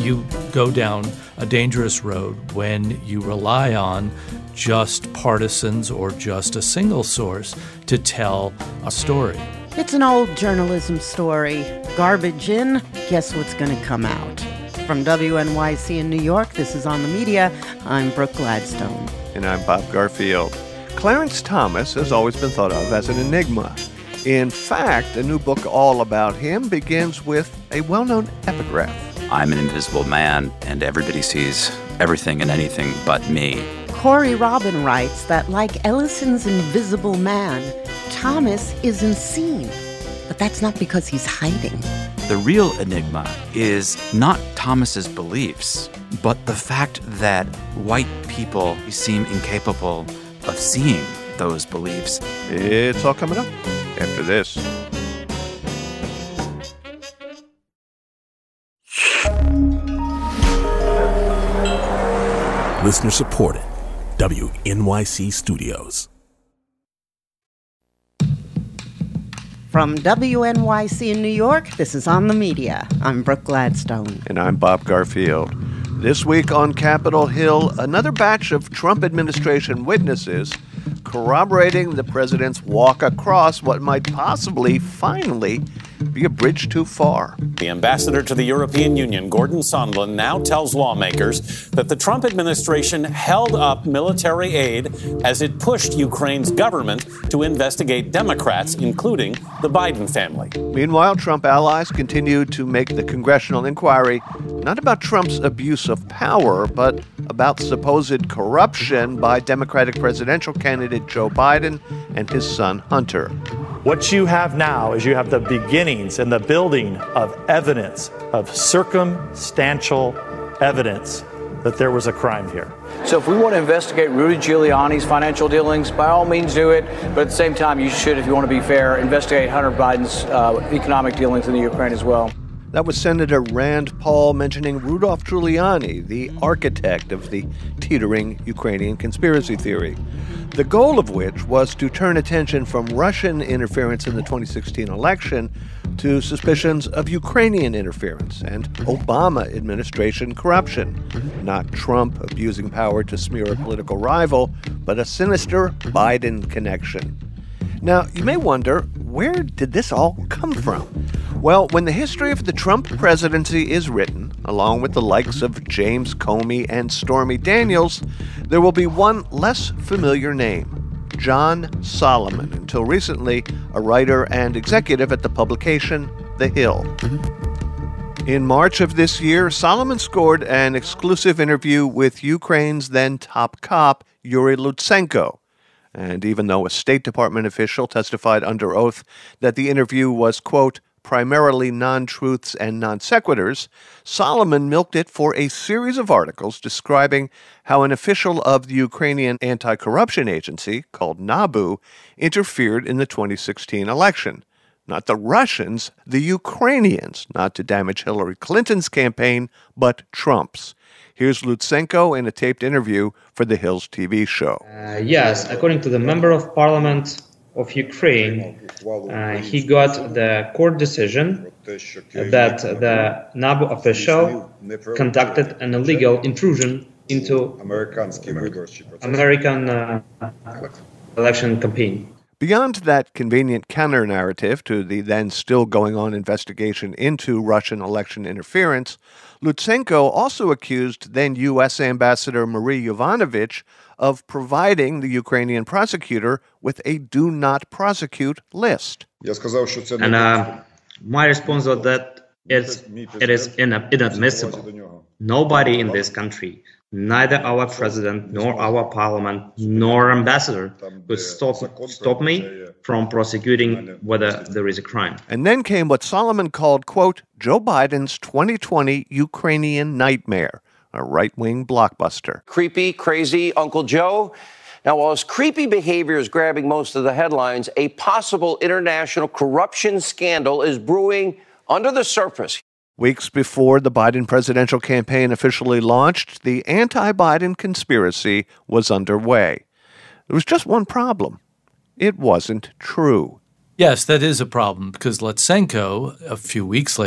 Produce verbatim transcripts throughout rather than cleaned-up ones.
you go down a dangerous road when you rely on just partisans or just a single source to tell a story. It's an old journalism story. Garbage in, guess what's going to come out? From W N Y C in New York, this is On the Media. I'm Brooke Gladstone. And I'm Bob Garfield. Clarence Thomas has always been thought of as an enigma. In fact, a new book all about him begins with a well-known epigraph. I'm an invisible man, and everybody sees everything and anything but me. Corey Robin writes that like Ellison's invisible man, Thomas isn't seen. But that's not because he's hiding. The real enigma is not Thomas's beliefs, but the fact that white people seem incapable of seeing those beliefs. It's all coming up after this. Listener supported. W N Y C Studios. From W N Y C in New York, this is On the Media. I'm Brooke Gladstone. And I'm Bob Garfield. This week on Capitol Hill, another batch of Trump administration witnesses corroborating the president's walk across what might possibly, finally, be a bridge too far. The ambassador to the European Union, Gordon Sondland, now tells lawmakers that the Trump administration held up military aid as it pushed Ukraine's government to investigate Democrats, including the Biden family. Meanwhile, Trump allies continued to make the congressional inquiry not about Trump's abuse of power, but about supposed corruption by Democratic presidential candidate Joe Biden and his son Hunter. What you have now is you have the beginnings and the building of evidence, of circumstantial evidence that there was a crime here. So if we want to investigate Rudy Giuliani's financial dealings, by all means do it. But at the same time, you should, if you want to be fair, investigate Hunter Biden's uh, economic dealings in the Ukraine as well. That was Senator Rand Paul mentioning Rudolph Giuliani, the architect of the teetering Ukrainian conspiracy theory, the goal of which was to turn attention from Russian interference in the twenty sixteen election to suspicions of Ukrainian interference and Obama administration corruption. Not Trump abusing power to smear a political rival, but a sinister Biden connection. Now, you may wonder, where did this all come from? Well, when the history of the Trump presidency is written, along with the likes of James Comey and Stormy Daniels, there will be one less familiar name, John Solomon, until recently a writer and executive at the publication The Hill. In March of this year, Solomon scored an exclusive interview with Ukraine's then top cop, Yuri Lutsenko. And even though a State Department official testified under oath that the interview was, quote, primarily non-truths and non-sequiturs, Solomon milked it for a series of articles describing how an official of the Ukrainian anti-corruption agency, called NABU, interfered in the twenty sixteen election. Not the Russians, the Ukrainians, not to damage Hillary Clinton's campaign, but Trump's. Here's Lutsenko in a taped interview for the Hill's T V show. Uh, yes, according to the member of parliament of Ukraine, uh, he got the court decision that the NABU official conducted an illegal intrusion into American uh, election campaign. Beyond that convenient counter-narrative to the then still going-on investigation into Russian election interference, Lutsenko also accused then U S Ambassador Marie Yovanovitch of providing the Ukrainian prosecutor with a do not prosecute list. And uh, my response was that it's, it is inadmissible. Nobody in this country, neither our president, nor our parliament, nor ambassador could stop, stop me from prosecuting whether there is a crime. And then came what Solomon called, quote, Joe Biden's twenty twenty Ukrainian nightmare, a right-wing blockbuster. Creepy, crazy Uncle Joe. Now, while his creepy behavior is grabbing most of the headlines, a possible international corruption scandal is brewing under the surface. Weeks before the Biden presidential campaign officially launched, the anti-Biden conspiracy was underway. There was just one problem. It wasn't true. Yes, that is a problem, because Lutsenko, a few weeks later,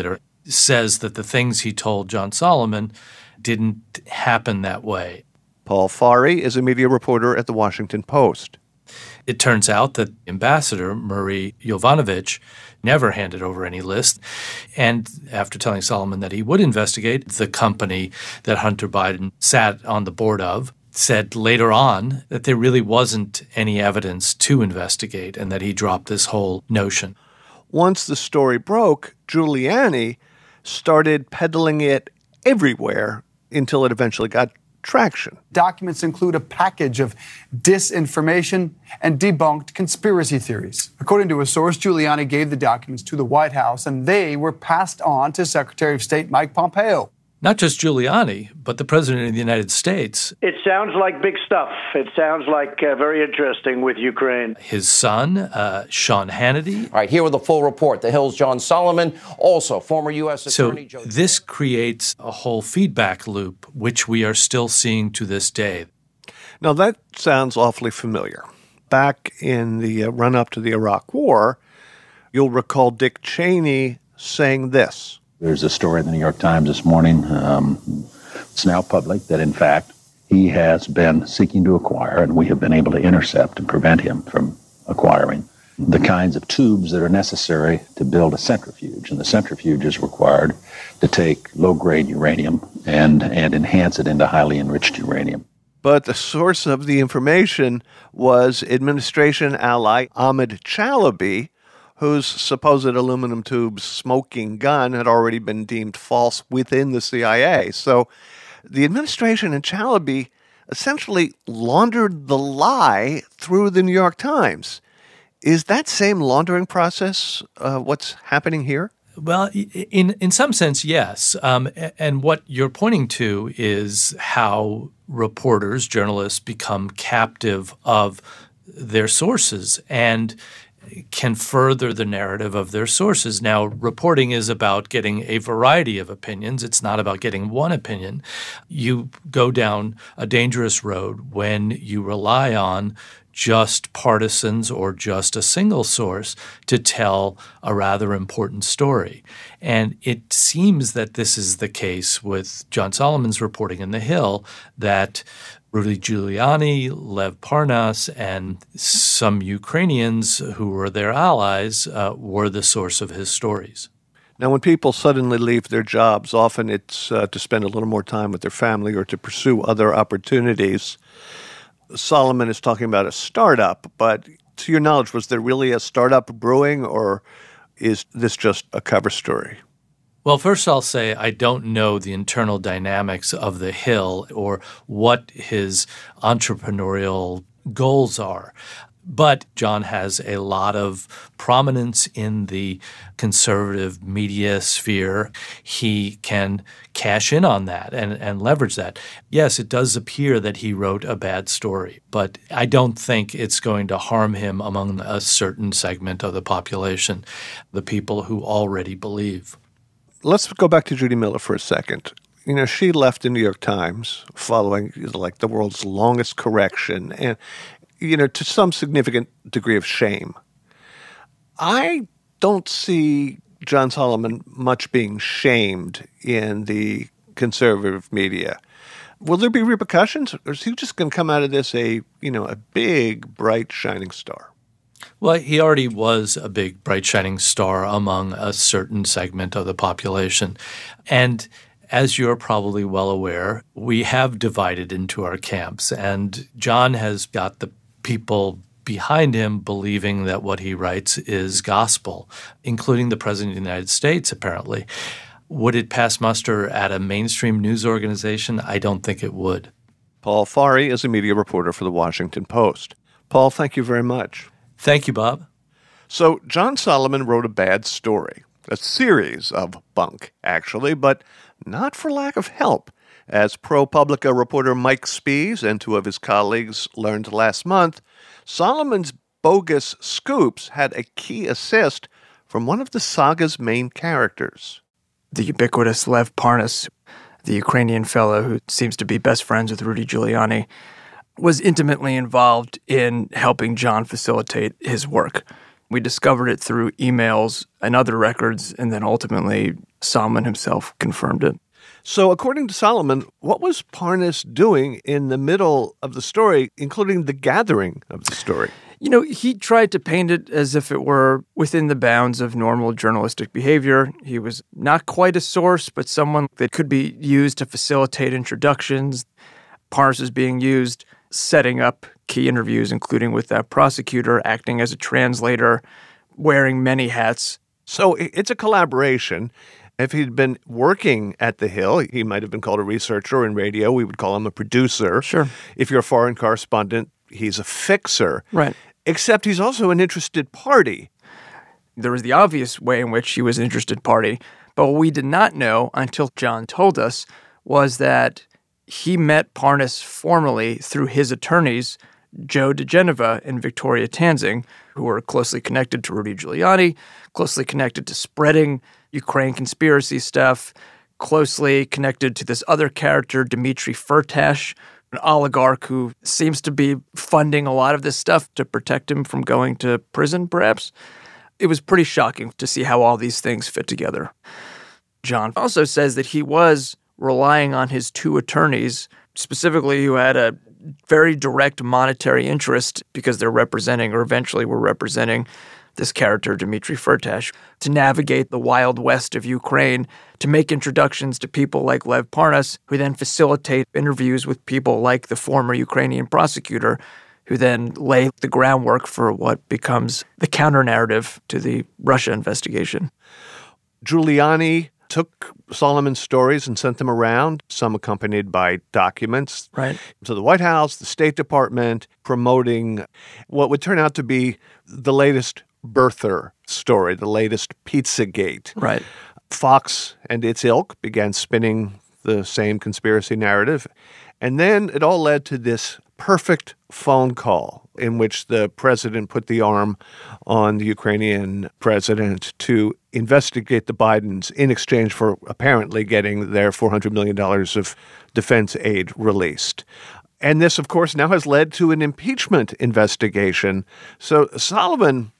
says that the things he told John Solomon didn't happen that way. Paul Farhi is a media reporter at The Washington Post. It turns out that Ambassador Marie Yovanovitch never handed over any list. And after telling Solomon that he would investigate, the company that Hunter Biden sat on the board of said later on that there really wasn't any evidence to investigate and that he dropped this whole notion. Once the story broke, Giuliani started peddling it everywhere until it eventually got traction. Documents include a package of disinformation and debunked conspiracy theories. According to a source, Giuliani gave the documents to the White House, and they were passed on to Secretary of State Mike Pompeo. Not just Giuliani, but the President of the United States. It sounds like big stuff. It sounds like uh, very interesting with Ukraine. His son, uh, Sean Hannity. All right, here with the full report. The Hill's John Solomon, also former U S Attorney So Joe. this creates a whole feedback loop, which we are still seeing to this day. Now, that sounds awfully familiar. Back in the uh, run-up to the Iraq War, you'll recall Dick Cheney saying this. There's a story in the New York Times this morning. Um, it's now public that, in fact, he has been seeking to acquire, and we have been able to intercept and prevent him from acquiring, the kinds of tubes that are necessary to build a centrifuge. And the centrifuge is required to take low-grade uranium and, and enhance it into highly enriched uranium. But the source of the information was administration ally Ahmed Chalabi, whose supposed aluminum tube smoking gun had already been deemed false within the C I A. So the administration and Chalabi essentially laundered the lie through the New York Times. Is that same laundering process uh, what's happening here? Well, in in some sense, yes. Um, and what you're pointing to is how reporters, journalists, become captive of their sources and can further the narrative of their sources. Now, reporting is about getting a variety of opinions. It's not about getting one opinion. You go down a dangerous road when you rely on just partisans or just a single source to tell a rather important story. And it seems that this is the case with John Solomon's reporting in The Hill, that Rudy Giuliani, Lev Parnas, and some Ukrainians who were their allies uh, were the source of his stories. Now, when people suddenly leave their jobs, often it's uh, to spend a little more time with their family or to pursue other opportunities. Solomon is talking about a startup, but to your knowledge, was there really a startup brewing, or is this just a cover story? Well, first I'll say I don't know the internal dynamics of The Hill or what his entrepreneurial goals are. But John has a lot of prominence in the conservative media sphere. He can cash in on that and, and leverage that. Yes, it does appear that he wrote a bad story, but I don't think it's going to harm him among a certain segment of the population, the people who already believe. Let's go back to Judy Miller for a second. You know, she left the New York Times following like the world's longest correction and, you know, to some significant degree of shame. I don't see John Solomon much being shamed in the conservative media. Will there be repercussions, or is he just going to come out of this a, you know, a big, bright, shining star? Well, he already was a big, bright, shining star among a certain segment of the population. And as you're probably well aware, we have divided into our camps. And John has got the people behind him believing that what he writes is gospel, including the President of the United States, apparently. Would it pass muster at a mainstream news organization? I don't think it would. Paul Farhi is a media reporter for The Washington Post. Paul, thank you very much. Thank you, Bob. So John Solomon wrote a bad story, a series of bunk, actually, but not for lack of help. As ProPublica reporter Mike Spies and two of his colleagues learned last month, Solomon's bogus scoops had a key assist from one of the saga's main characters. The ubiquitous Lev Parnas, the Ukrainian fellow who seems to be best friends with Rudy Giuliani, was intimately involved in helping John facilitate his work. We discovered it through emails and other records, and then ultimately Salman himself confirmed it. So according to Solomon, what was Parnas doing in the middle of the story, including the gathering of the story? You know, he tried to paint it as if it were within the bounds of normal journalistic behavior. He was not quite a source, but someone that could be used to facilitate introductions. Parnas is being used, setting up key interviews, including with that prosecutor, acting as a translator, wearing many hats. So it's a collaboration. If he'd been working at The Hill, he might have been called a researcher. In radio, we would call him a producer. Sure. If you're a foreign correspondent, he's a fixer. Right. Except he's also an interested party. There was the obvious way in which he was an interested party, but what we did not know until John told us was that he met Parnas formally through his attorneys, Joe diGenova and Victoria Tanzing, who were closely connected to Rudy Giuliani, closely connected to spreading Ukraine conspiracy stuff, closely connected to this other character, Dmitry Firtash, an oligarch who seems to be funding a lot of this stuff to protect him from going to prison, perhaps. It was pretty shocking to see how all these things fit together. John also says that he was relying on his two attorneys, specifically who had a very direct monetary interest because they're representing, or eventually were representing, this character, Dmitry Firtash, to navigate the wild west of Ukraine, to make introductions to people like Lev Parnas, who then facilitate interviews with people like the former Ukrainian prosecutor, who then lay the groundwork for what becomes the counter-narrative to the Russia investigation. Giuliani took Solomon's stories and sent them around, some accompanied by documents. Right. To the White House, the State Department, promoting what would turn out to be the latest birther story, the latest Pizzagate. Right. Fox and its ilk began spinning the same conspiracy narrative. And then it all led to this perfect phone call in which the president put the arm on the Ukrainian president to investigate the Bidens in exchange for apparently getting their four hundred million dollars of defense aid released. And this, of course, now has led to an impeachment investigation. So Solomon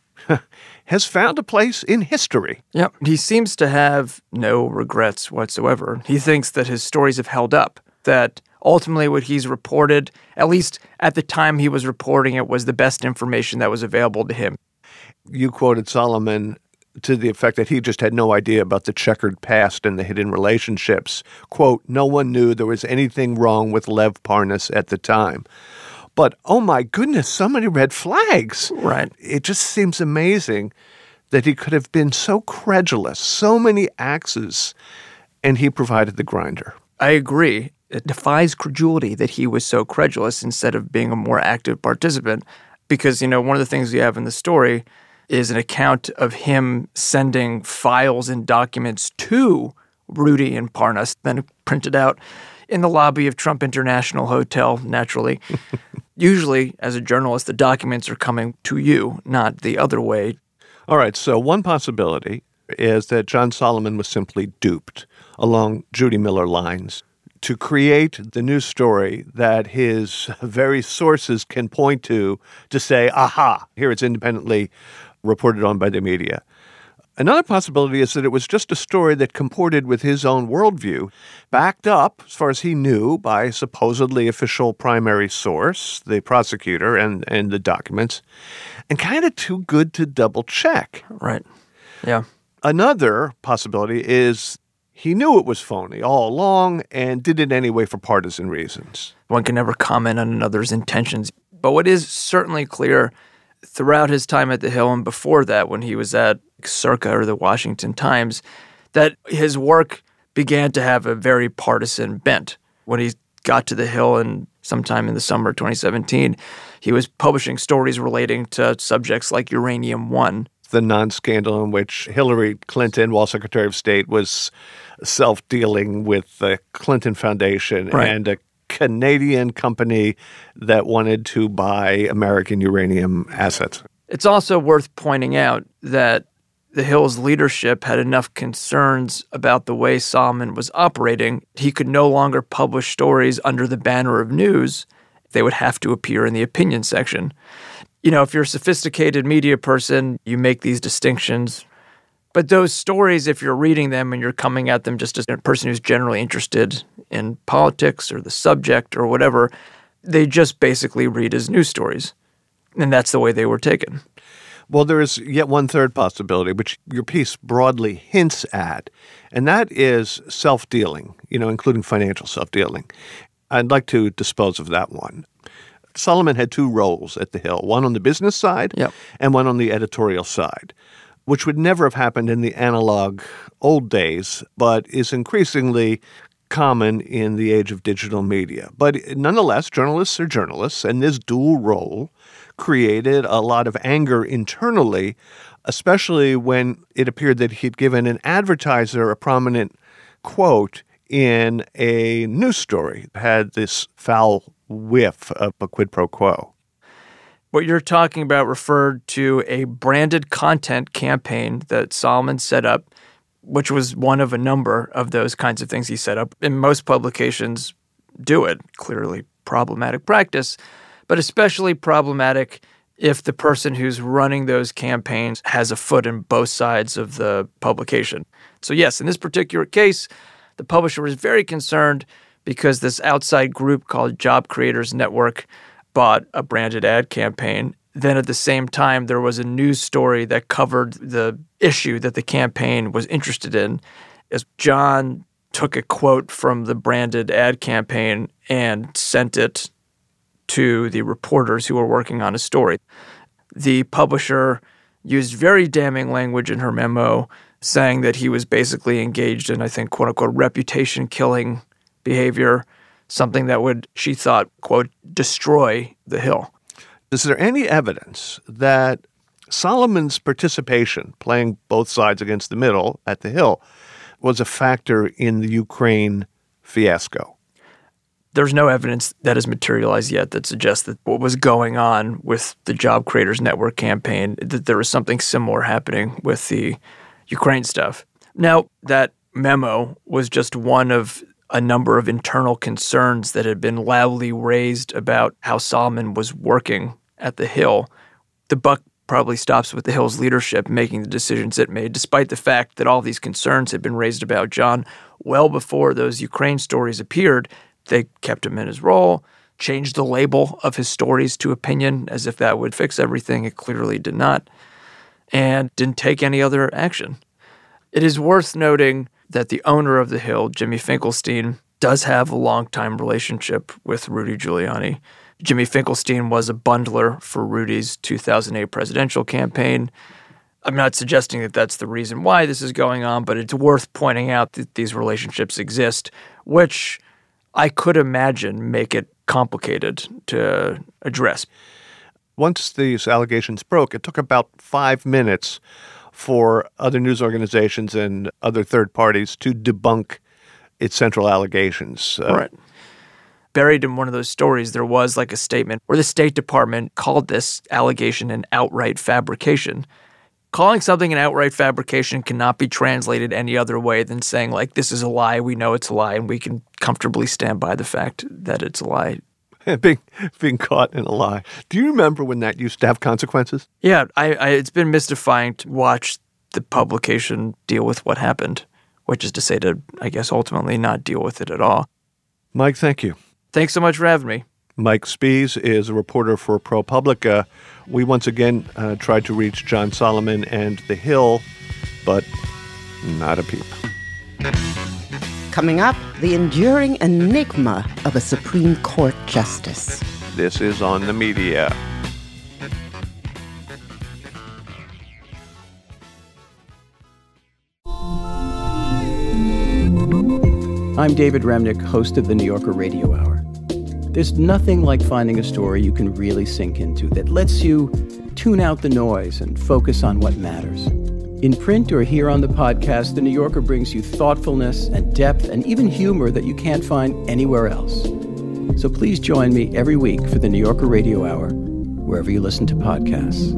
has found a place in history. Yeah, he seems to have no regrets whatsoever. He thinks that his stories have held up, that ultimately what he's reported, at least at the time he was reporting it, was the best information that was available to him. You quoted Solomon to the effect that he just had no idea about the checkered past and the hidden relationships. Quote, no one knew there was anything wrong with Lev Parnas at the time. But, oh my goodness, so many red flags. Right. It just seems amazing that he could have been so credulous, so many axes, and he provided the grinder. I agree. It defies credulity that he was so credulous instead of being a more active participant. Because, you know, one of the things we have in the story is an account of him sending files and documents to Rudy and Parnas, then printed out in the lobby of Trump International Hotel, naturally. Usually, as a journalist, the documents are coming to you, not the other way. All right, so one possibility is that John Solomon was simply duped along Judy Miller lines to create the news story that his very sources can point to to say, aha, here it's independently reported on by the media. Another possibility is that it was just a story that comported with his own worldview, backed up, as far as he knew, by a supposedly official primary source, the prosecutor and, and the documents, and kind of too good to double check. Right. Yeah. Another possibility is he knew it was phony all along and did it anyway for partisan reasons. One can never comment on another's intentions. But what is certainly clear throughout his time at the Hill and before that, when he was at Circa or the Washington Times, that his work began to have a very partisan bent. When he got to the Hill and sometime in the summer of twenty seventeen, he was publishing stories relating to subjects like Uranium One. The non-scandal in which Hillary Clinton, while Secretary of State, was self-dealing with the Clinton Foundation right. and a Canadian company that wanted to buy American uranium assets. It's also worth pointing out that the Hill's leadership had enough concerns about the way Solomon was operating. He could no longer publish stories under the banner of news. They would have to appear in the opinion section. You know, if you're a sophisticated media person, you make these distinctions. But those stories, if you're reading them and you're coming at them just as a person who's generally interested in politics or the subject or whatever, they just basically read as news stories. And that's the way they were taken. Well, there is yet one third possibility, which your piece broadly hints at, and that is self-dealing, you know, including financial self-dealing. I'd like to dispose of that one. Solomon had two roles at The Hill, one on the business side yep. and one on the editorial side, which would never have happened in the analog old days, but is increasingly common in the age of digital media. But nonetheless, journalists are journalists, and this dual role created a lot of anger internally, especially when it appeared that he'd given an advertiser a prominent quote in a news story, had this foul whiff of a quid pro quo. What you're talking about referred to a branded content campaign that Solomon set up, which was one of a number of those kinds of things he set up. And most publications do it, clearly problematic practice, but especially problematic if the person who's running those campaigns has a foot in both sides of the publication. So yes, in this particular case, the publisher was very concerned because this outside group called Job Creators Network bought a branded ad campaign. Then at the same time, there was a news story that covered the issue that the campaign was interested in, as John took a quote from the branded ad campaign and sent it to the reporters who were working on a story. The publisher used very damning language in her memo, saying that he was basically engaged in, I think, quote-unquote, reputation-killing behavior, something that would, she thought, quote, destroy the Hill. Is there any evidence that Solomon's participation, playing both sides against the middle at the Hill, was a factor in the Ukraine fiasco? There's no evidence that has materialized yet that suggests that what was going on with the Job Creators Network campaign, that there was something similar happening with the Ukraine stuff. Now, that memo was just one of a number of internal concerns that had been loudly raised about how Solomon was working at the Hill. The buck probably stops with the Hill's leadership making the decisions it made, despite the fact that all these concerns had been raised about John well before those Ukraine stories appeared. They kept him in his role, changed the label of his stories to opinion as if that would fix everything. It clearly did not, and didn't take any other action. It is worth noting that the owner of the Hill, Jimmy Finkelstein, does have a long-time relationship with Rudy Giuliani. Jimmy Finkelstein was a bundler for Rudy's two thousand eight presidential campaign. I'm not suggesting that that's the reason why this is going on, but it's worth pointing out that these relationships exist, which I could imagine make it complicated to address. Once these allegations broke, it took about five minutes for other news organizations and other third parties to debunk its central allegations. Uh, right. Buried in one of those stories, there was like a statement where the State Department called this allegation an outright fabrication. Calling something an outright fabrication cannot be translated any other way than saying, like, this is a lie, we know it's a lie, and we can comfortably stand by the fact that it's a lie. being, being caught in a lie. Do you remember when that used to have consequences? Yeah, I, I, it's been mystifying to watch the publication deal with what happened, which is to say to, I guess, ultimately not deal with it at all. Mike, thank you. Thanks so much for having me. Mike Spies is a reporter for ProPublica. We once again uh, tried to reach John Solomon and The Hill, but not a peep. Coming up, the enduring enigma of a Supreme Court justice. This is On the Media. I'm David Remnick, host of the New Yorker Radio Hour. There's nothing like finding a story you can really sink into that lets you tune out the noise and focus on what matters. In print or here on the podcast, The New Yorker brings you thoughtfulness and depth and even humor that you can't find anywhere else. So please join me every week for the New Yorker Radio Hour, wherever you listen to podcasts.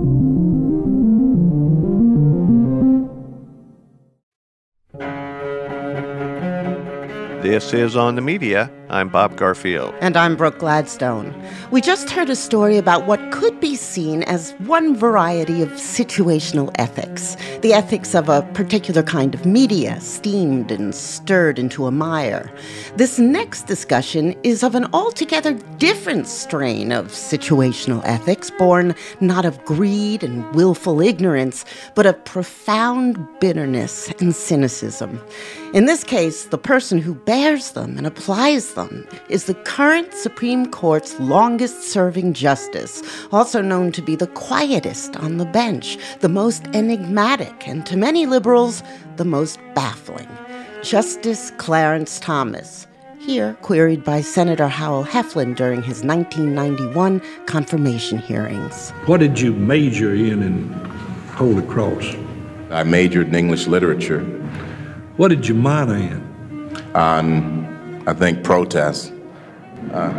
This is On the Media. I'm Bob Garfield. And I'm Brooke Gladstone. We just heard a story about what could be seen as one variety of situational ethics, the ethics of a particular kind of media, steamed and stirred into a mire. This next discussion is of an altogether different strain of situational ethics, born not of greed and willful ignorance, but of profound bitterness and cynicism. In this case, the person who bears them and applies them is the current Supreme Court's longest-serving justice, also known to be the quietest on the bench, the most enigmatic, and to many liberals, the most baffling. Justice Clarence Thomas, here queried by Senator Howell Heflin during his nineteen ninety-one confirmation hearings. What did you major in in Holy Cross? I majored in English literature. What did you minor in? On, I think, protest. Uh,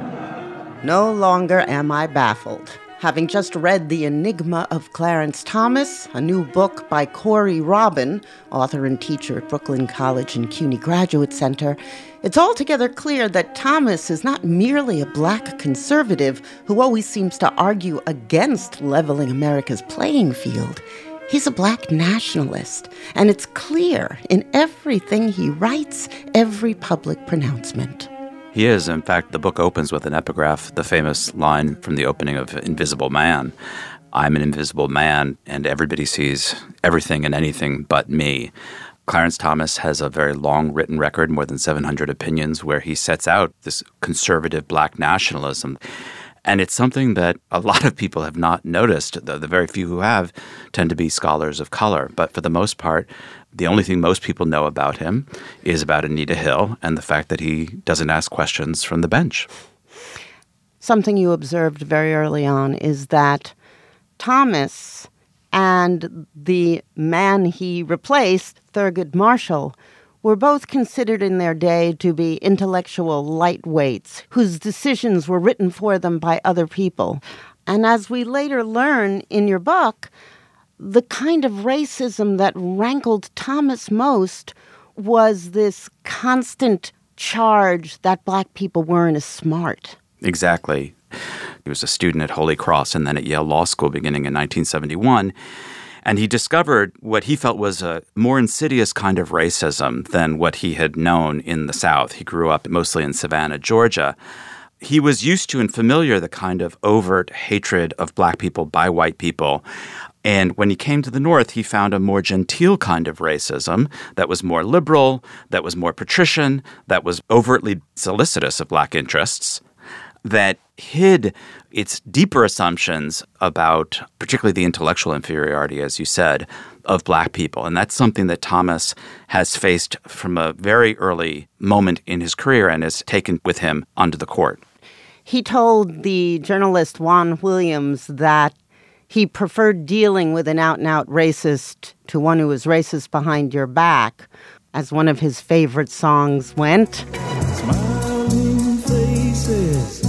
no longer am I baffled. Having just read The Enigma of Clarence Thomas, a new book by Corey Robin, author and teacher at Brooklyn College and CUNY Graduate Center, it's altogether clear that Thomas is not merely a black conservative who always seems to argue against leveling America's playing field. He's a black nationalist, and it's clear in everything he writes, every public pronouncement. He is. In fact, the book opens with an epigraph, the famous line from the opening of Invisible Man. I'm an invisible man, and everybody sees everything and anything but me. Clarence Thomas has a very long written record, more than seven hundred opinions, where he sets out this conservative black nationalism. And it's something that a lot of people have not noticed. The, the very few who have tend to be scholars of color. But for the most part, the only thing most people know about him is about Anita Hill and the fact that he doesn't ask questions from the bench. Something you observed very early on is that Thomas and the man he replaced, Thurgood Marshall, were both considered in their day to be intellectual lightweights whose decisions were written for them by other people. And as we later learn in your book, the kind of racism that rankled Thomas most was this constant charge that black people weren't as smart. Exactly. He was a student at Holy Cross and then at Yale Law School beginning in nineteen seventy-one. And he discovered what he felt was a more insidious kind of racism than what he had known in the South. He grew up mostly in Savannah, Georgia. He was used to and familiar the kind of overt hatred of black people by white people. And when he came to the North, he found a more genteel kind of racism that was more liberal, that was more patrician, that was overtly solicitous of black interests, that hid its deeper assumptions about particularly the intellectual inferiority, as you said, of black people. And that's something that Thomas has faced from a very early moment in his career and has taken with him onto the court. He told the journalist Juan Williams that he preferred dealing with an out-and-out racist to one who was racist behind your back, as one of his favorite songs went. Smiling faces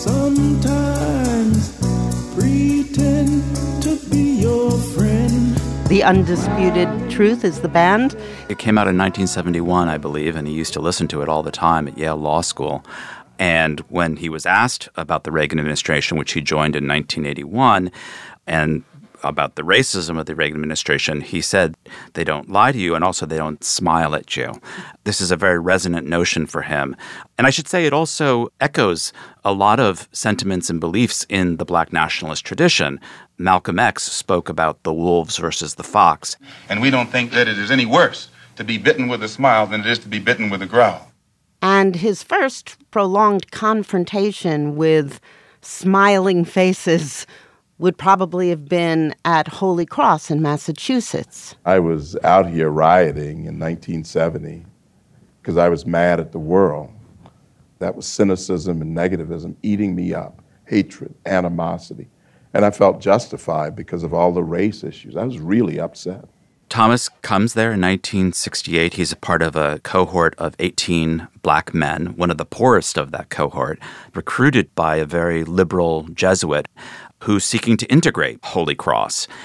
sometimes pretend to be your friend. The Undisputed Truth is the band. It came out in nineteen seventy-one, I believe, and he used to listen to it all the time at Yale Law School. And when he was asked about the Reagan administration, which he joined in nineteen eighty-one, and about the racism of the Reagan administration, he said, they don't lie to you, and also they don't smile at you. This is a very resonant notion for him. And I should say it also echoes a lot of sentiments and beliefs in the black nationalist tradition. Malcolm X spoke about the wolves versus the fox. And we don't think that it is any worse to be bitten with a smile than it is to be bitten with a growl. And his first prolonged confrontation with smiling faces would probably have been at Holy Cross in Massachusetts. I was out here rioting in nineteen seventy because I was mad at the world. That was cynicism and negativism eating me up, hatred, animosity. And I felt justified because of all the race issues. I was really upset. Thomas comes there in nineteen sixty-eight. He's a part of a cohort of eighteen black men, one of the poorest of that cohort, recruited by a very liberal Jesuit who's seeking to integrate Holy Cross.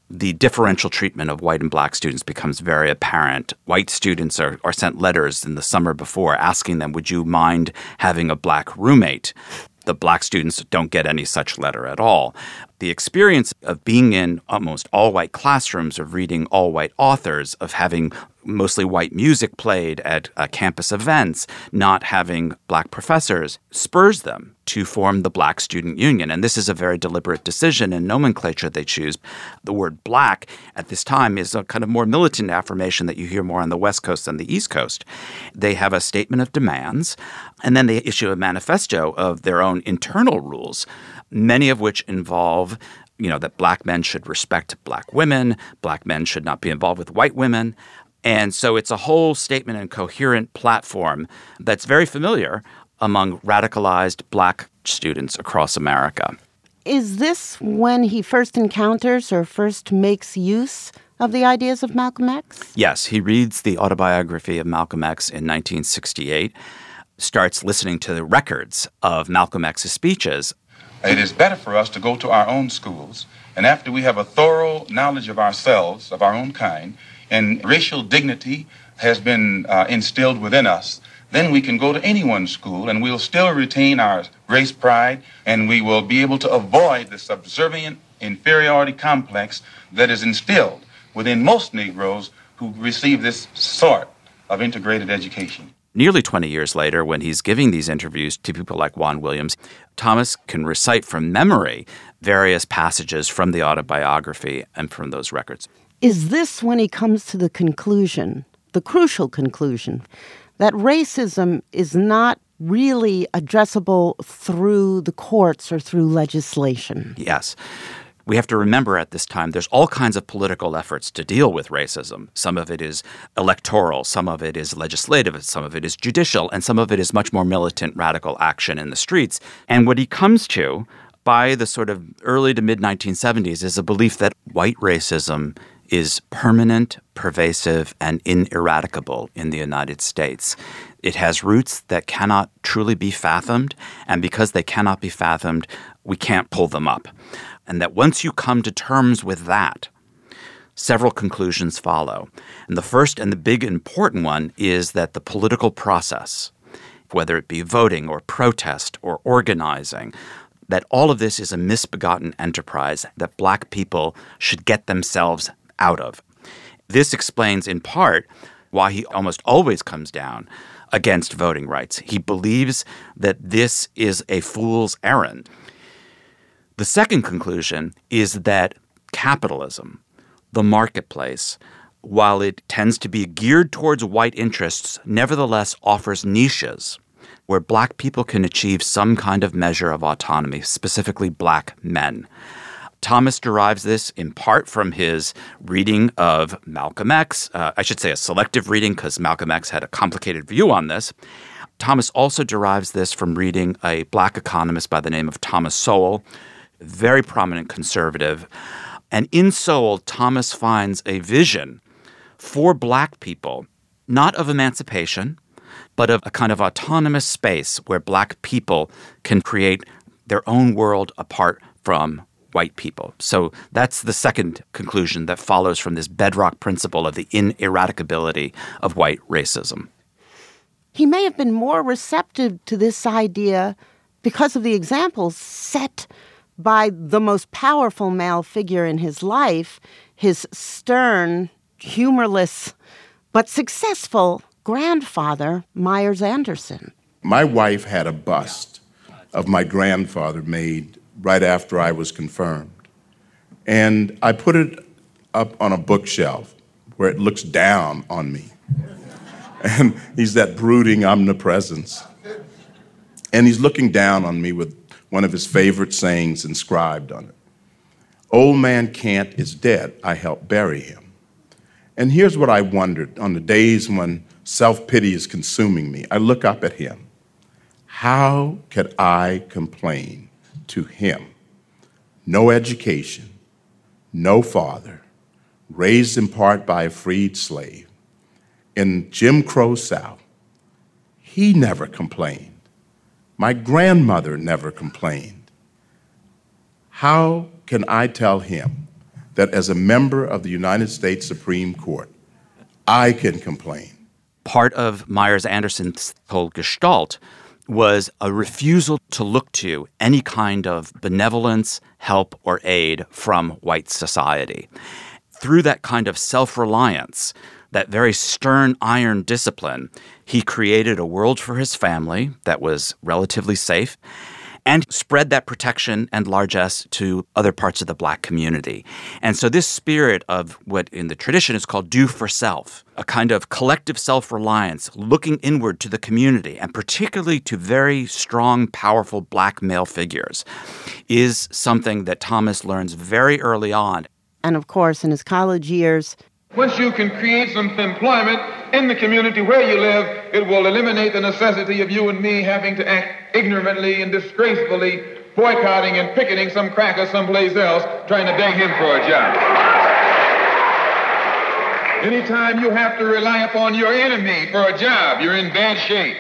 the differential treatment of white and black students becomes very apparent. White students are, are sent letters in the summer before asking them, would you mind having a black roommate? The black students don't get any such letter at all. The experience of being in almost all-white classrooms, of reading all-white authors, of having mostly white music played at uh, campus events, not having black professors, spurs them to form the Black Student Union. And this is a very deliberate decision and nomenclature they choose. The word black at this time is a kind of more militant affirmation that you hear more on the West Coast than the East Coast. They have a statement of demands, and then they issue a manifesto of their own internal rules, many of which involve, you know, that black men should respect black women, black men should not be involved with white women. And so it's a whole statement and coherent platform that's very familiar among radicalized black students across America. Is this when he first encounters or first makes use of the ideas of Malcolm X? Yes, he reads the autobiography of Malcolm X in nineteen sixty-eight, starts listening to the records of Malcolm X's speeches. It is better for us to go to our own schools, and after we have a thorough knowledge of ourselves, of our own kind, and racial dignity has been uh, instilled within us, then we can go to anyone's school and we'll still retain our race pride, and we will be able to avoid the subservient inferiority complex that is instilled within most Negroes who receive this sort of integrated education. Nearly twenty years later, when he's giving these interviews to people like Juan Williams, Thomas can recite from memory various passages from the autobiography and from those records. Is this when he comes to the conclusion, the crucial conclusion, that racism is not really addressable through the courts or through legislation? Yes. We have to remember at this time there's all kinds of political efforts to deal with racism. Some of it is electoral, some of it is legislative, some of it is judicial, and some of it is much more militant, radical action in the streets. And what he comes to by the sort of early to mid nineteen seventies is a belief that white racism is permanent, pervasive, and ineradicable in the United States. It has roots that cannot truly be fathomed, and because they cannot be fathomed, we can't pull them up. And that once you come to terms with that, several conclusions follow. And the first and the big important one is that the political process, whether it be voting or protest or organizing, that all of this is a misbegotten enterprise that black people should get themselves out of. This explains in part why he almost always comes down against voting rights. He believes that this is a fool's errand. The second conclusion is that capitalism, the marketplace, while it tends to be geared towards white interests, nevertheless offers niches where black people can achieve some kind of measure of autonomy, specifically black men. Thomas derives this in part from his reading of Malcolm X. Uh, I should say a selective reading because Malcolm X had a complicated view on this. Thomas also derives this from reading a black economist by the name of Thomas Sowell, very prominent conservative. And in Sowell, Thomas finds a vision for black people, not of emancipation, but of a kind of autonomous space where black people can create their own world apart from white people. So that's the second conclusion that follows from this bedrock principle of the ineradicability of white racism. He may have been more receptive to this idea because of the examples set by the most powerful male figure in his life, his stern, humorless, but successful grandfather, Myers Anderson. My wife had a bust of my grandfather made right after I was confirmed. And I put it up on a bookshelf where it looks down on me. And he's that brooding omnipresence. And he's looking down on me with one of his favorite sayings inscribed on it. Old man Kant is dead. I helped bury him. And here's what I wondered on the days when self-pity is consuming me. I look up at him. How could I complain to him? No education, no father, raised in part by a freed slave. In Jim Crow South, he never complained. My grandmother never complained. How can I tell him that as a member of the United States Supreme Court, I can complain. Part of Myers-Anderson's whole gestalt was a refusal to look to any kind of benevolence, help, or aid from white society. Through that kind of self-reliance, that very stern iron discipline, he created a world for his family that was relatively safe and spread that protection and largesse to other parts of the black community. And so this spirit of what in the tradition is called do for self, a kind of collective self-reliance, looking inward to the community, and particularly to very strong, powerful black male figures, is something that Thomas learns very early on. And of course, in his college years, once you can create some employment in the community where you live, it will eliminate the necessity of you and me having to act ignorantly and disgracefully boycotting and picketing some cracker someplace else, trying to beg him for a job. Anytime you have to rely upon your enemy for a job, you're in bad shape.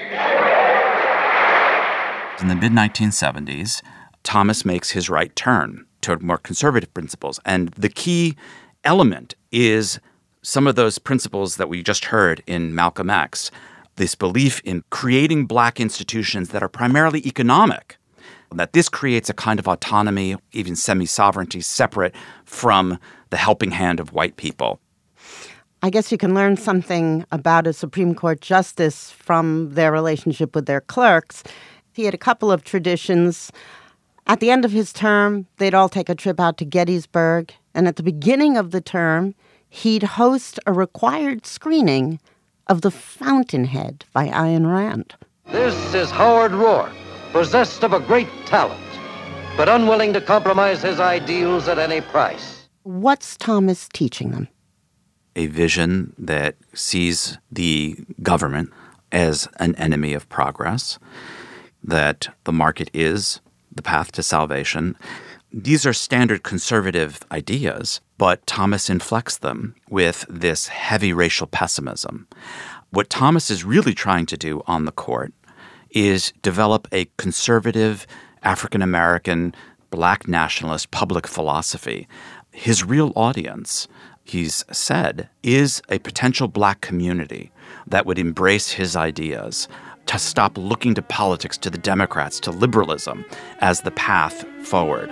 In the mid nineteen seventies, Thomas makes his right turn toward more conservative principles. And the key element is some of those principles that we just heard in Malcolm X, this belief in creating black institutions that are primarily economic, that this creates a kind of autonomy, even semi-sovereignty, separate from the helping hand of white people. I guess you can learn something about a Supreme Court justice from their relationship with their clerks. He had a couple of traditions. At the end of his term, they'd all take a trip out to Gettysburg, and at the beginning of the term, he'd host a required screening of The Fountainhead by Ayn Rand. This is Howard Roark, possessed of a great talent, but unwilling to compromise his ideals at any price. What's Thomas teaching them? A vision that sees the government as an enemy of progress, that the market is the path to salvation. These are standard conservative ideas, but Thomas inflects them with this heavy racial pessimism. What Thomas is really trying to do on the court is develop a conservative African-American black nationalist public philosophy. His real audience, he's said, is a potential black community that would embrace his ideas, to stop looking to politics, to the Democrats, to liberalism as the path forward.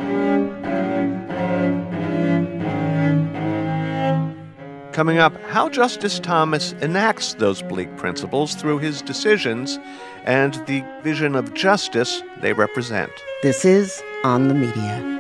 Coming up, how Justice Thomas enacts those bleak principles through his decisions and the vision of justice they represent. This is On the Media.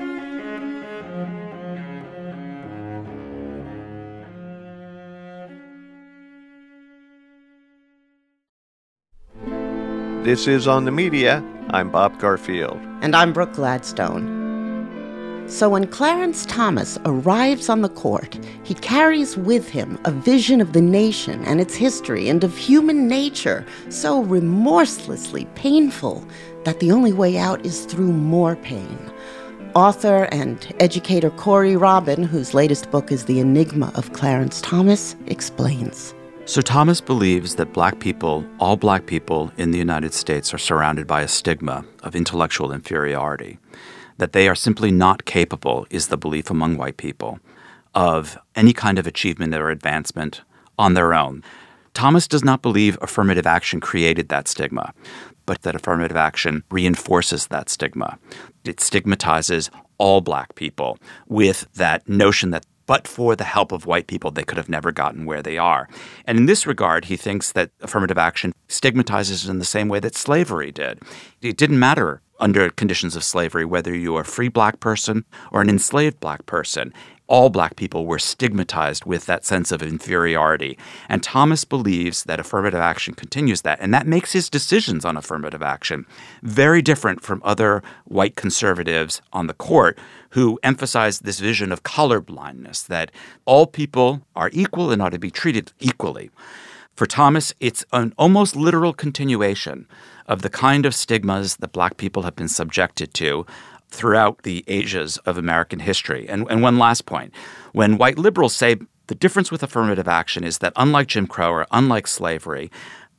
This is On the Media. I'm Bob Garfield. And I'm Brooke Gladstone. So when Clarence Thomas arrives on the court, he carries with him a vision of the nation and its history and of human nature so remorselessly painful that the only way out is through more pain. Author and educator Corey Robin, whose latest book is The Enigma of Clarence Thomas, explains. So Thomas believes that black people, all black people in the United States, are surrounded by a stigma of intellectual inferiority, that they are simply not capable, is the belief among white people, of any kind of achievement or advancement on their own. Thomas does not believe affirmative action created that stigma, but that affirmative action reinforces that stigma. It stigmatizes all black people with that notion that but for the help of white people, they could have never gotten where they are. And in this regard, he thinks that affirmative action stigmatizes in the same way that slavery did. It didn't matter under conditions of slavery whether you were a free black person or an enslaved black person. All black people were stigmatized with that sense of inferiority. And Thomas believes that affirmative action continues that. And that makes his decisions on affirmative action very different from other white conservatives on the court who emphasize this vision of colorblindness, that all people are equal and ought to be treated equally. For Thomas, it's an almost literal continuation of the kind of stigmas that black people have been subjected to throughout the ages of American history. And, and one last point. When white liberals say the difference with affirmative action is that unlike Jim Crow or unlike slavery,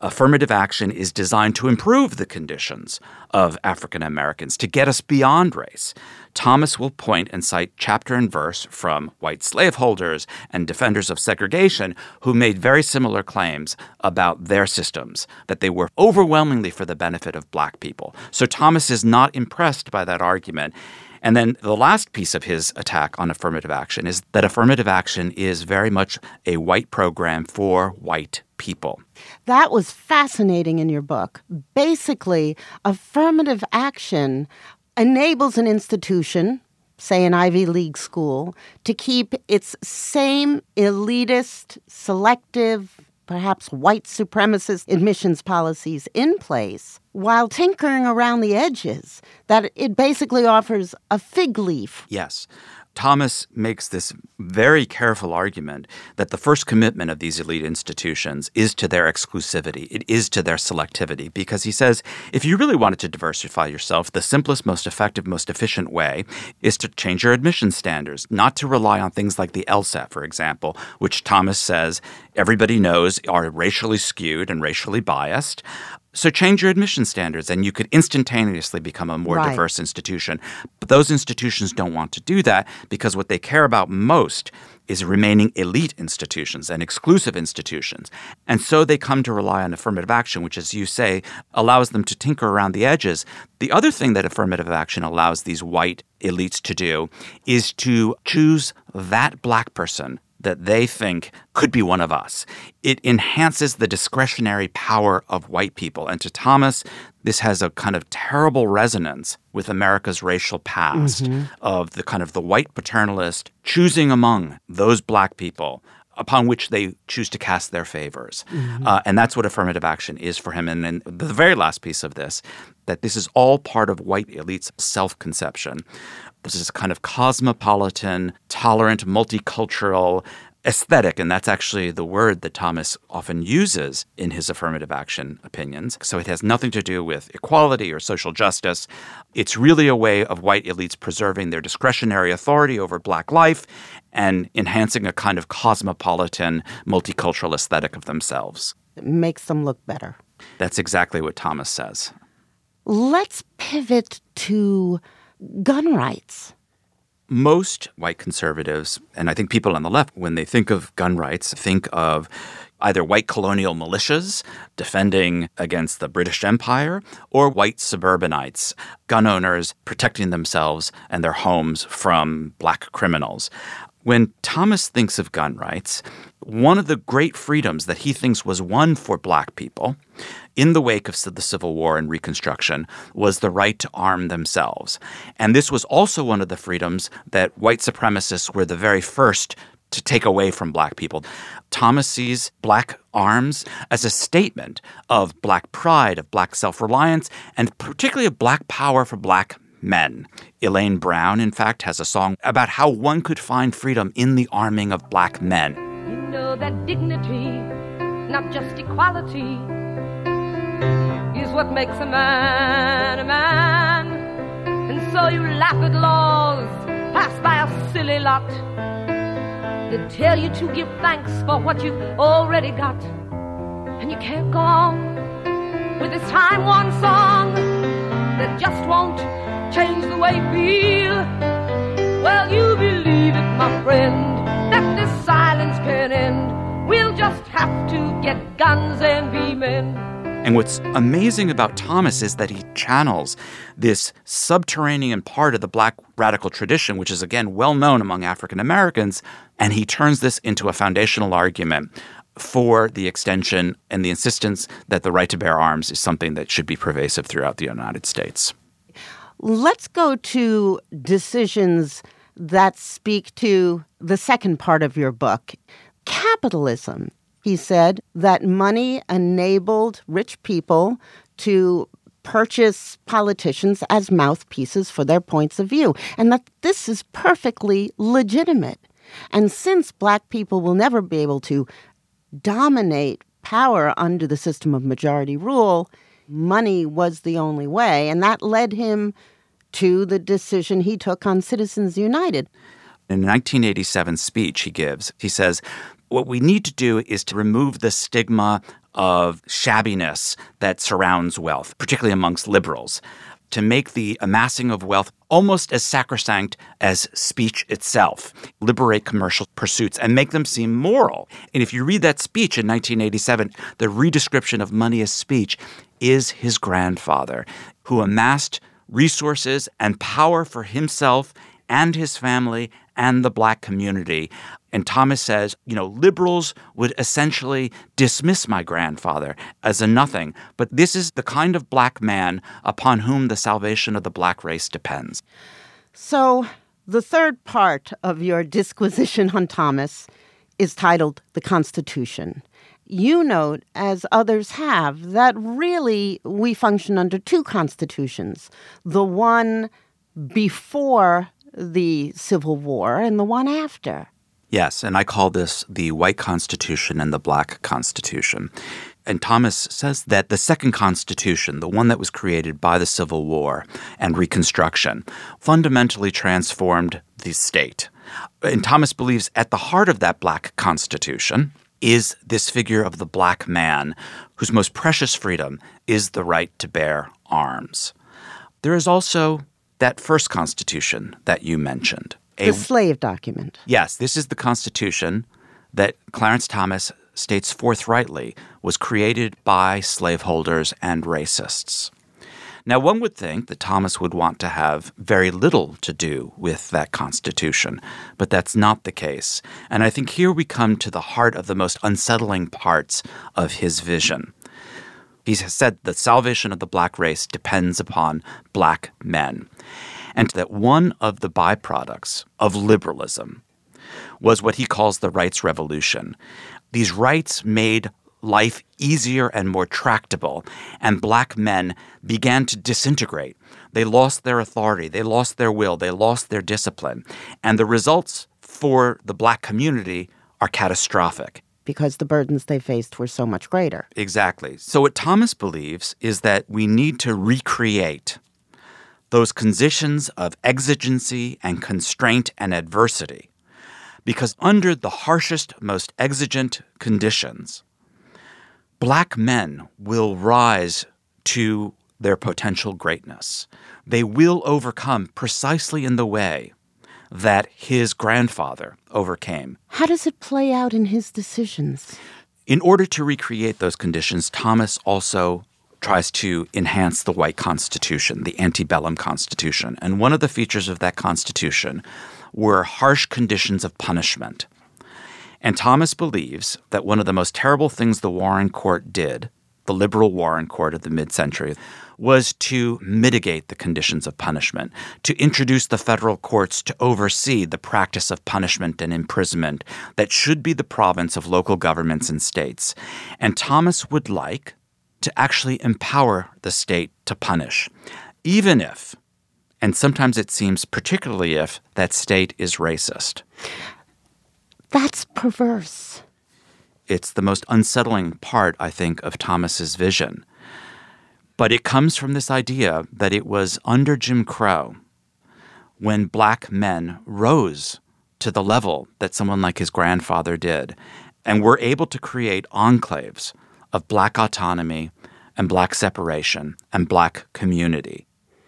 affirmative action is designed to improve the conditions of African Americans, to get us beyond race. Thomas will point and cite chapter and verse from white slaveholders and defenders of segregation who made very similar claims about their systems, that they were overwhelmingly for the benefit of black people. So Thomas is not impressed by that argument. And then the last piece of his attack on affirmative action is that affirmative action is very much a white program for white people. That was fascinating in your book. Basically, affirmative action enables an institution, say an Ivy League school, to keep its same elitist, selective, perhaps white supremacist admissions policies in place while tinkering around the edges, that it basically offers a fig leaf. Yes. Thomas makes this very careful argument that the first commitment of these elite institutions is to their exclusivity. It is to their selectivity, because he says if you really wanted to diversify yourself, the simplest, most effective, most efficient way is to change your admission standards, not to rely on things like the LSAT, for example, which Thomas says everybody knows are racially skewed and racially biased. So change your admission standards and you could instantaneously become a more Right. diverse institution. But those institutions don't want to do that because what they care about most is remaining elite institutions and exclusive institutions. And so they come to rely on affirmative action, which, as you say, allows them to tinker around the edges. The other thing that affirmative action allows these white elites to do is to choose that black person that they think could be one of us. It enhances the discretionary power of white people. And to Thomas, this has a kind of terrible resonance with America's racial past Mhm. of the kind of the white paternalist choosing among those black people upon which they choose to cast their favors. Mhm. Uh, and that's what affirmative action is for him. And then the very last piece of this, that this is all part of white elites' self-conception. This is a kind of cosmopolitan, tolerant, multicultural aesthetic, and that's actually the word that Thomas often uses in his affirmative action opinions. So it has nothing to do with equality or social justice. It's really a way of white elites preserving their discretionary authority over black life and enhancing a kind of cosmopolitan, multicultural aesthetic of themselves. It makes them look better. That's exactly what Thomas says. Let's pivot to gun rights. Most white conservatives, and I think people on the left, when they think of gun rights, think of either white colonial militias defending against the British Empire or white suburbanites, gun owners protecting themselves and their homes from black criminals. When Thomas thinks of gun rights, one of the great freedoms that he thinks was won for black people in the wake of the Civil War and Reconstruction was the right to arm themselves. And this was also one of the freedoms that white supremacists were the very first to take away from black people. Thomas sees black arms as a statement of black pride, of black self-reliance, and particularly of black power for black men. Elaine Brown, in fact, has a song about how one could find freedom in the arming of black men. You know that dignity, not just equality, is what makes a man a man. And so you laugh at laws passed by a silly lot that tell you to give thanks for what you've already got. And you can't go on with this time-worn song that just won't change the way you feel. Well, you believe it, my friend, that this silence can end. We'll just have to get guns and be men. And what's amazing about Thomas is that he channels this subterranean part of the black radical tradition, which is, again, well known among African Americans, and he turns this into a foundational argument for the extension and the insistence that the right to bear arms is something that should be pervasive throughout the United States. Let's go to decisions that speak to the second part of your book. Capitalism. He said that money enabled rich people to purchase politicians as mouthpieces for their points of view, and that this is perfectly legitimate. And since black people will never be able to dominate power under the system of majority rule, money was the only way, and that led him to the decision he took on Citizens United. In a nineteen eighty-seven speech he gives, he says, what we need to do is to remove the stigma of shabbiness that surrounds wealth, particularly amongst liberals, to make the amassing of wealth almost as sacrosanct as speech itself, liberate commercial pursuits, and make them seem moral. And if you read that speech in nineteen eighty-seven, the redescription of money as speech is his grandfather, who amassed resources and power for himself and his family and the black community. And Thomas says, you know, liberals would essentially dismiss my grandfather as a nothing, but this is the kind of black man upon whom the salvation of the black race depends. So the third part of your disquisition on Thomas is titled The Constitution. You note, as others have, that really we function under two constitutions, the one before the Civil War and the one after. Yes, and I call this the white constitution and the black constitution. And Thomas says that the second constitution, the one that was created by the Civil War and Reconstruction, fundamentally transformed the state. And Thomas believes at the heart of that black constitution is this figure of the black man whose most precious freedom is the right to bear arms. There is also that first constitution that you mentioned. The slave document. Yes, this is the Constitution that Clarence Thomas states forthrightly was created by slaveholders and racists. Now, one would think that Thomas would want to have very little to do with that Constitution, but that's not the case. And I think here we come to the heart of the most unsettling parts of his vision. He has said the salvation of the black race depends upon black men, and that one of the byproducts of liberalism was what he calls the rights revolution. These rights made life easier and more tractable, and black men began to disintegrate. They lost their authority, they lost their will, they lost their discipline, and the results for the black community are catastrophic. Because the burdens they faced were so much greater. Exactly. So what Thomas believes is that we need to recreate those conditions of exigency and constraint and adversity, because under the harshest, most exigent conditions, black men will rise to their potential greatness. They will overcome precisely in the way that his grandfather overcame. How does it play out in his decisions? In order to recreate those conditions, Thomas also tries to enhance the white constitution, the antebellum constitution. And one of the features of that constitution were harsh conditions of punishment. And Thomas believes that one of the most terrible things the Warren Court did, the liberal Warren Court of the mid-century, was to mitigate the conditions of punishment, to introduce the federal courts to oversee the practice of punishment and imprisonment that should be the province of local governments and states. And Thomas would like to actually empower the state to punish, even if, and sometimes it seems particularly if, that state is racist. That's perverse. It's the most unsettling part, I think, of Thomas's vision. But it comes from this idea that it was under Jim Crow when black men rose to the level that someone like his grandfather did and were able to create enclaves of black autonomy and black separation and black community.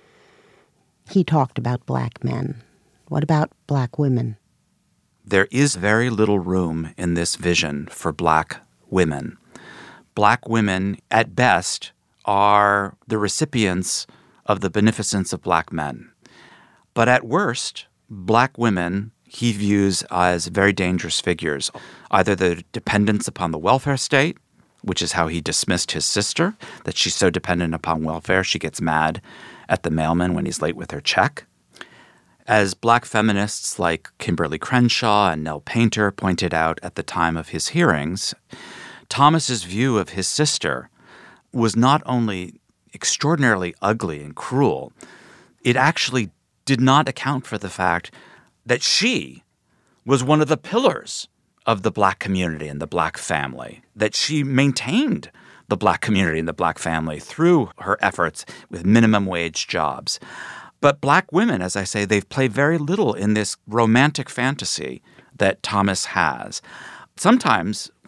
He talked about black men. What about black women? There is very little room in this vision for black women. Black women, at best, are the recipients of the beneficence of black men. But at worst, black women he views as very dangerous figures, either the dependence upon the welfare state, which is how he dismissed his sister, that she's so dependent upon welfare she gets mad at the mailman when he's late with her check. As black feminists like Kimberly Crenshaw and Nell Painter pointed out at the time of his hearings, Thomas's view of his sister was not only extraordinarily ugly and cruel, it actually did not account for the fact that she was one of the pillars of the black community and the black family, that she maintained the black community and the black family through her efforts with minimum wage jobs. But black women, as I say, they've played very little in this romantic fantasy that Thomas has. Sometimes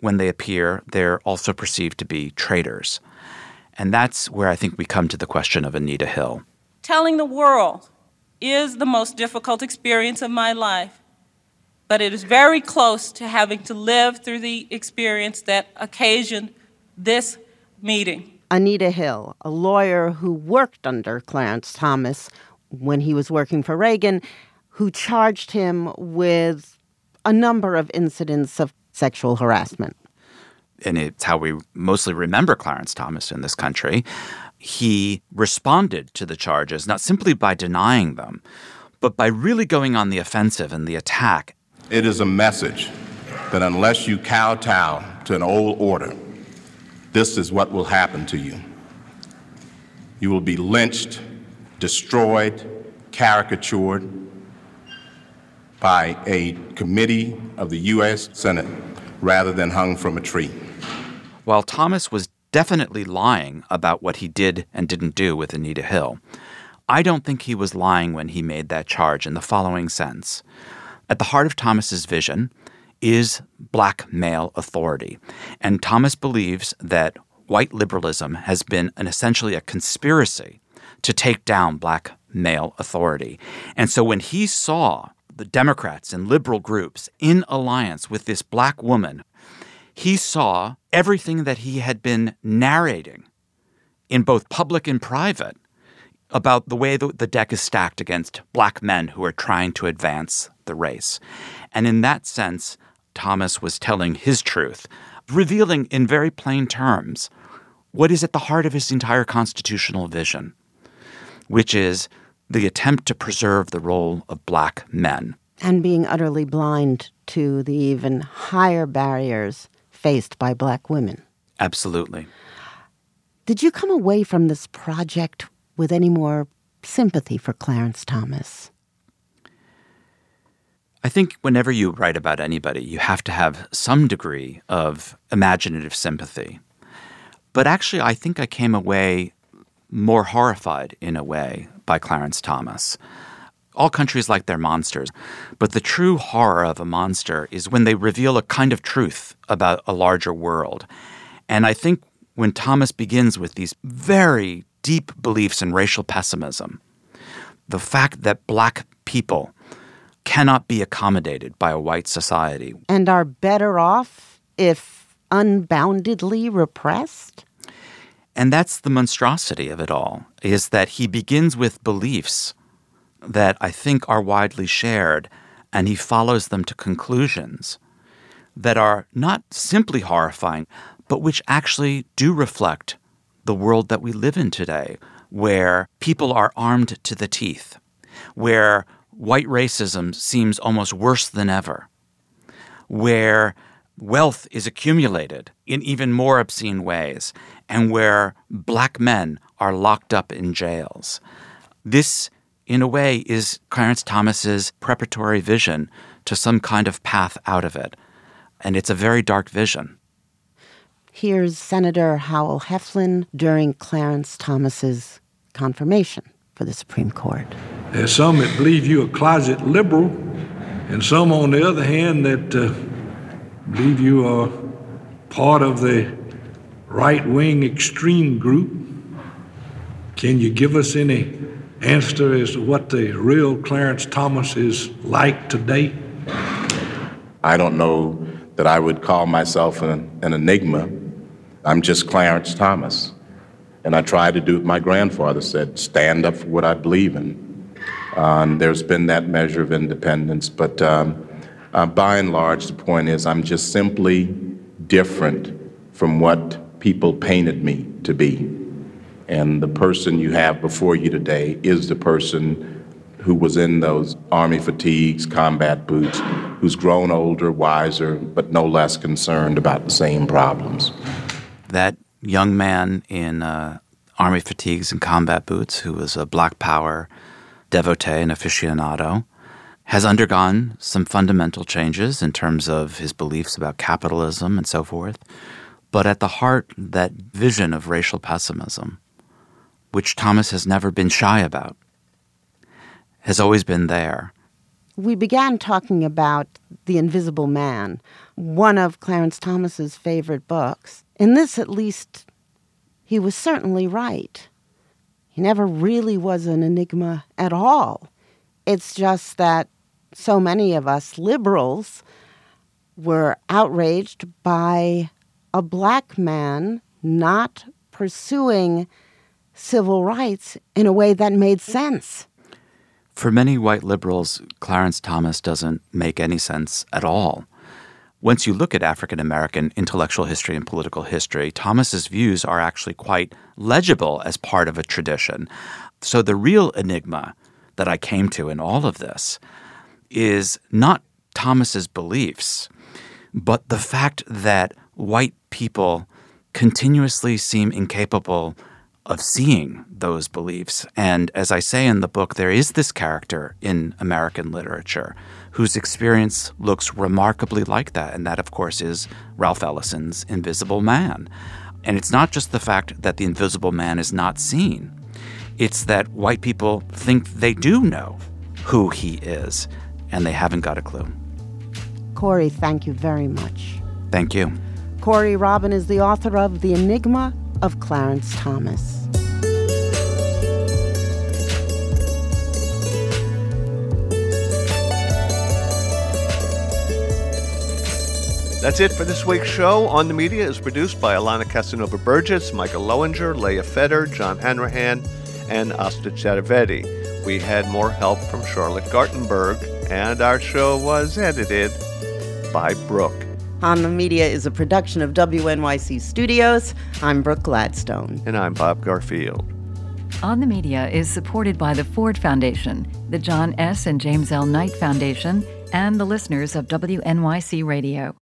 when they appear, they're also perceived to be traitors. And that's where I think we come to the question of Anita Hill. Telling the world is the most difficult experience of my life, but it is very close to having to live through the experience that occasioned this meeting. Anita Hill, a lawyer who worked under Clarence Thomas when he was working for Reagan, who charged him with a number of incidents of sexual harassment. And it's how we mostly remember Clarence Thomas in this country. He responded to the charges not simply by denying them, but by really going on the offensive and the attack. It is a message that unless you kowtow to an old order, this is what will happen to you. You will be lynched, destroyed, caricatured by a committee of the U S Senate rather than hung from a tree. While Thomas was definitely lying about what he did and didn't do with Anita Hill, I don't think he was lying when he made that charge in the following sense. At the heart of Thomas's vision is black male authority. And Thomas believes that white liberalism has been an essentially a conspiracy to take down black male authority. And so when he saw the Democrats and liberal groups in alliance with this black woman, he saw everything that he had been narrating in both public and private about the way the deck is stacked against black men who are trying to advance the race. And in that sense, Thomas was telling his truth, revealing in very plain terms what is at the heart of his entire constitutional vision, which is the attempt to preserve the role of black men. And being utterly blind to the even higher barriers faced by black women. Absolutely. Did you come away from this project with any more sympathy for Clarence Thomas? I think whenever you write about anybody, you have to have some degree of imaginative sympathy. But actually, I think I came away more horrified, in a way, by Clarence Thomas. All countries like their monsters, but the true horror of a monster is when they reveal a kind of truth about a larger world. And I think when Thomas begins with these very deep beliefs in racial pessimism, the fact that black people cannot be accommodated by a white society. And are better off if unboundedly repressed? And that's the monstrosity of it all, is that he begins with beliefs that I think are widely shared, and he follows them to conclusions that are not simply horrifying, but which actually do reflect the world that we live in today, where people are armed to the teeth, where white racism seems almost worse than ever, where wealth is accumulated in even more obscene ways, and where black men are locked up in jails. This, in a way, is Clarence Thomas's preparatory vision to some kind of path out of it. And it's a very dark vision. Here's Senator Howell Heflin during Clarence Thomas's confirmation for the Supreme Court. There's some that believe you're a closet liberal, and some, on the other hand, that uh, believe you are part of the right-wing extreme group. Can you give us any answer as to what the real Clarence Thomas is like today? I don't know that I would call myself an, an enigma. I'm just Clarence Thomas. And I try to do what my grandfather said, stand up for what I believe in. Uh, and there's been that measure of independence. But um, uh, by and large, the point is I'm just simply different from what people painted me to be. And the person you have before you today is the person who was in those army fatigues, combat boots, who's grown older, wiser, but no less concerned about the same problems. That young man in uh, army fatigues and combat boots, who was a Black Power devotee and aficionado, has undergone some fundamental changes in terms of his beliefs about capitalism and so forth. But at the heart, that vision of racial pessimism, which Thomas has never been shy about, has always been there. We began talking about The Invisible Man, one of Clarence Thomas's favorite books. In this, at least, he was certainly right. He never really was an enigma at all. It's just that so many of us liberals were outraged by a black man not pursuing civil rights in a way that made sense. For many white liberals, Clarence Thomas doesn't make any sense at all. Once you look at African American intellectual history and political history, Thomas's views are actually quite legible as part of a tradition. So the real enigma that I came to in all of this is not Thomas's beliefs, but the fact that white people continuously seem incapable of seeing those beliefs. And as I say in the book, there is this character in American literature whose experience looks remarkably like that. And that, of course, is Ralph Ellison's Invisible Man. And it's not just the fact that the Invisible Man is not seen. It's that white people think they do know who he is, and they haven't got a clue. Corey, thank you very much. Thank you. Corey Robin is the author of The Enigma of Clarence Thomas. That's it for this week's show. On the Media is produced by Alana Casanova-Burgess, Michael Lowinger, Leah Feder, John Hanrahan, and Asta Chaturvedi. We had more help from Charlotte Gartenberg, and our show was edited by Brooke. On the Media is a production of W N Y C Studios. I'm Brooke Gladstone. And I'm Bob Garfield. On the Media is supported by the Ford Foundation, the John S. and James L. Knight Foundation, and the listeners of W N Y C Radio.